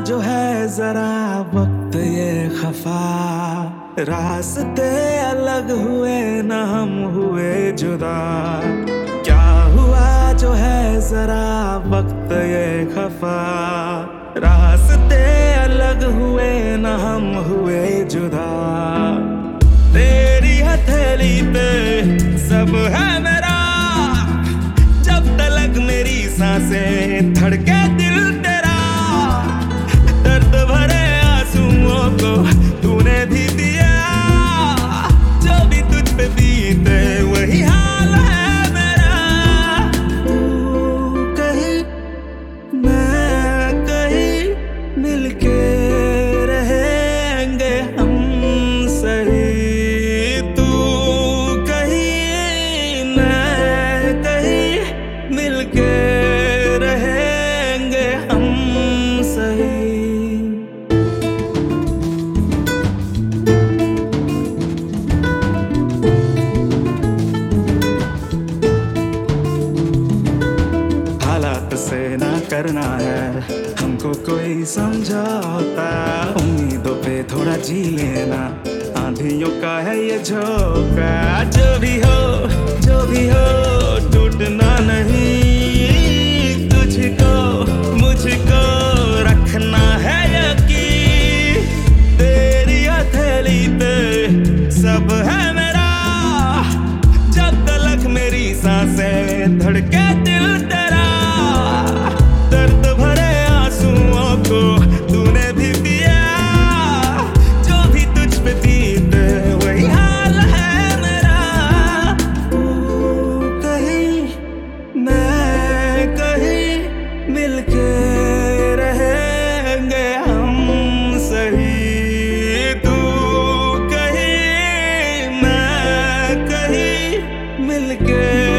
जो है जरा वक्त ये खफा, रास्ते अलग हुए न हम हुए जुदा। क्या हुआ जो है जरा वक्त ये खफा, रास्ते अलग हुए न हम हुए जुदा। तेरी हथेली पे सब है मेरा, जब तलक मेरी सांसें धड़के दिल तेरा। दर्द भरे आंसुओं को तूने भी दिया, जो भी तुझ पे बीते वही हाल है मेरा। तू कहीं मैं कहीं मिलके रहेंगे हम सही। तू कहीं मैं कहीं मिलके रहेंगे हम सही। हालात से ना करना है हमको कोई समझौता, उम्मीदों पे थोड़ा जी लेना, आंधियों का है ये झोंका। जो भी हो टूटना नहीं, तुझको मुझको रखना है यकीन। तेरी हथेली पे सब है मेरा, जब तलक मेरी सांसें धड़के दिल तेरा। दर्द भरे आंसुओं को तूने भी दिया, जो भी तुझ पे बीते वही हाल है मेरा। तू कहीं मैं कहीं मिलके रहेंगे हम सही। तू कहीं मैं कहीं मिलके